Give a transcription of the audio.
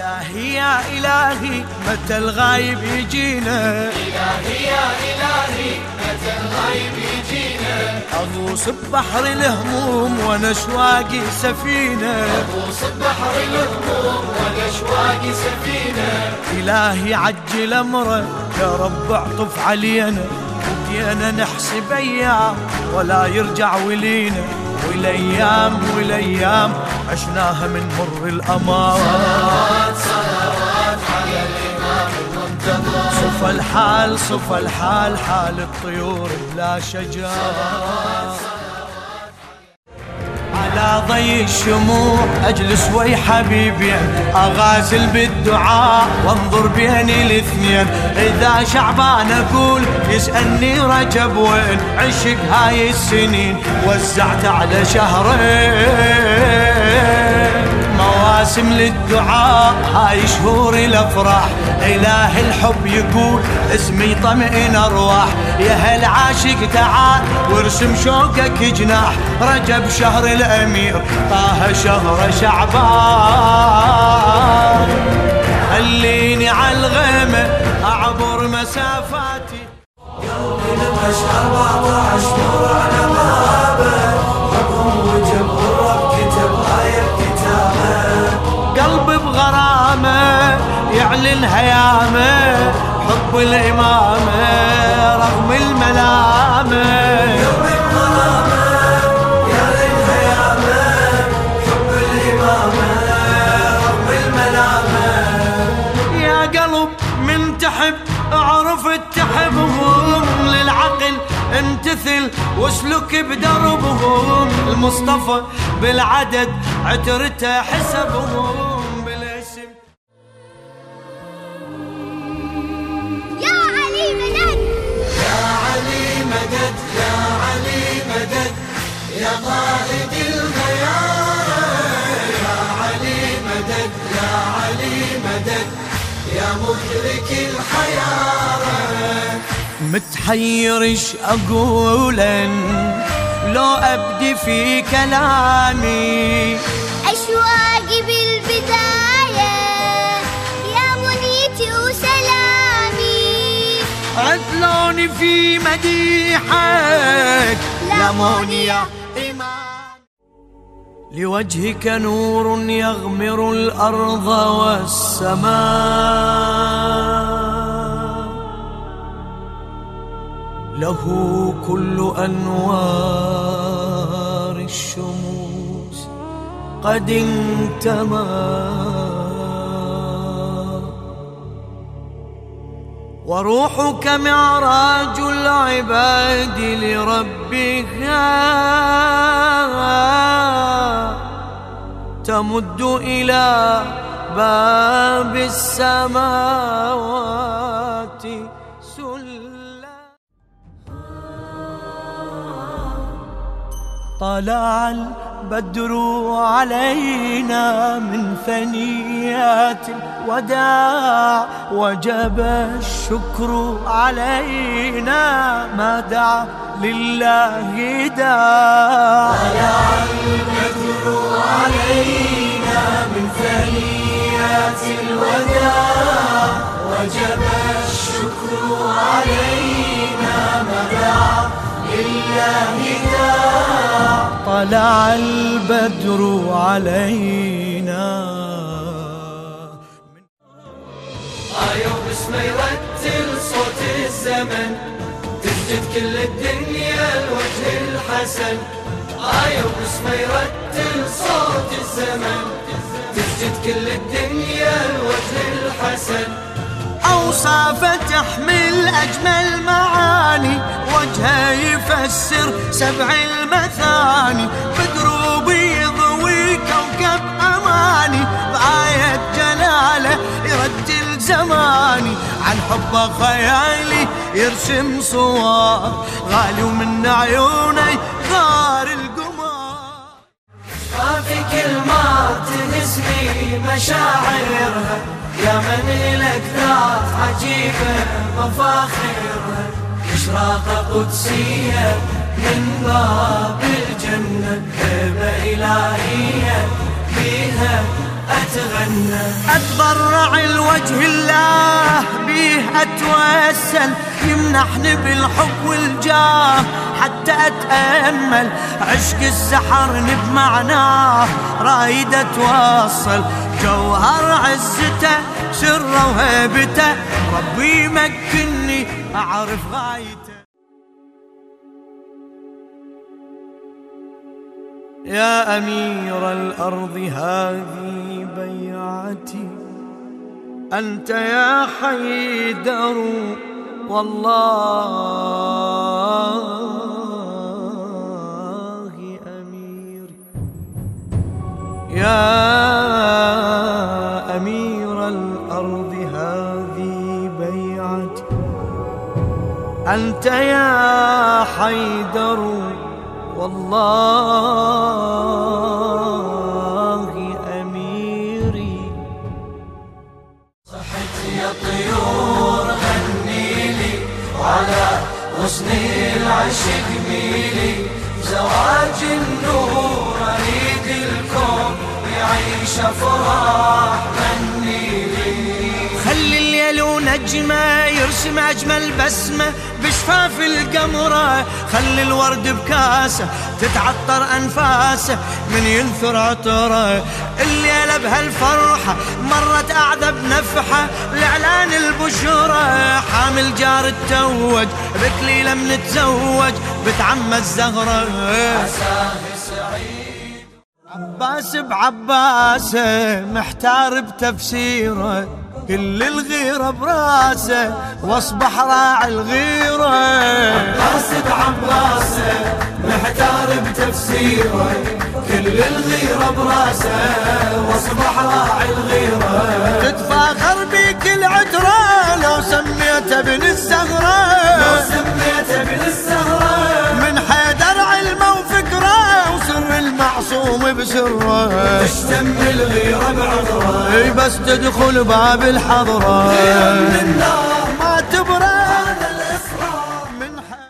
إلهي يا إلهي متى الغايب يجينا، إلهي يا إلهي متى الغايب يجينا، أغوص ببحر الهموم وأنا شواقي سفينة، أغوص ببحر الهموم وأنا شواقي سفينة. إلهي عجل أمره يا رب اعطف علينا، بدينا نحسب أيام ولا يرجع ولينا، والأيام عشناها من مر الأمام. صلوات على الإمام المنتظر، صفى الحال حال الطيور بلا شجار. على ضي الشموع أجلس وي حبيبي أغازل بالدعاء وانظر بين الاثنين، إذا شعبان أقول يسألني رجب وين، عشق هاي السنين وزعت على شهرين، مواسم للدعاء هاي شهور الأفراح، إله الحب يقول اسمي طمئن أرواح، يا هل عاشق تعال وارسم شوقك جناح، رجب شهر الأمير طه شهر شعبان، خليني على الغيمة أعبر مسافاتي، قلبي المشعر 14 نور على بابه، حبهم وجب والرب كتب هاي الكتابة، قلب بغرامة يعلن هيامة، حب الإمامة رغم الملامة، قلب بغرامة يعلن هيامة، حب الإمامة رغم الملامة. يا قلب من تحب اعرف تحبهم، للعقل امتثل واسلك بدربهم، المصطفى بالعدد عترته حسبهم بالاسم. يا علي مدد، يا علي مدد، يا علي مدد، يا قائد الغيارة، يا علي مدد، يا علي مدد، يا مدرك الحيارة. متحير ايش اقولن لو ابدي في كلامي، أشواقي بالبداية يا منيتي وسلامي، عدلوني في مديحك لاموني يا إمام، لوجهك نور يغمر الأرض والسماء، له كل أنوار الشموس قد انتمى، وروحك معراج العباد لربها، تمد إلى باب السماوات سلما. طلع البدر علينا من ثنيات الوداع، وجب الشكر علينا ما دعا لله داع. طلع البدر علينا من ثنيات الوداع، وجب الشكر علينا ما دعا لله داع. طلع البدر علينا. يوم اسمه يرتل صوت الزمن، تسجد كل الدنيا الوجه الحسن. يوم اسمه يرتل صوت الزمن، تسجد كل الدنيا الوجه الحسن. أوصافه تحمل أجمل معاني، وجهه يفسر 7 المثاني، بدر بيضوي كوكب أماني، بآية جلاله يرتل زماني، عن حبه خيالي يرسم صور، غالي ومن عيوني غار القمر. في كل ما تهزني مشاعرها، يا من لك ذات عجيبة مفاخرها، إشراقة قدسية من باب الجنة، هبة إلهية فيها أتغنى. أتضرع الوجه الله بيه أتوسل يمنحني بالحب والجاه حتى أتأمل عشق السحرني بمعناه رايد أتوصل جوهر عزته سره وهيبته ربي مكني أعرف غايته. يا أمير الأرض هذه بيعتي أنت يا حيدر والله أميري. يا أمير الأرض هذه بيعتي أنت يا حيدر والله أميري. صحت يا طيور غني لي وعلى غصن العشق ميلي زواج النور أريد الكون يعيش أفراح غني لي. خلي الليل ونجمه يرسم أجمل بسمة بشفاف القمرة خلي الورد بكاسه تتعطر أنفاسه من ينثر عطره. الليلة بهالفرحة مرت أعذب نفحة لإعلان البشرة حامل جار التوج بكليلة من تزوج بتعمى الزهرة. عباس بعباسه محتار بتفسيره كل الغيرة براسه واصبح راعي الغيرة. عباس بعباسه محتار بتفسيره كل الغيرة براسه واصبح راعي الغيرة. تتفاخر بيك العترة لو سميته ابن الزهرة لو سميته ابن الزهرة من حيدر علمه وفكره وسر المعصوم بسره تشتم الغيرة بعذره بس تدخل باب الحضرة من النار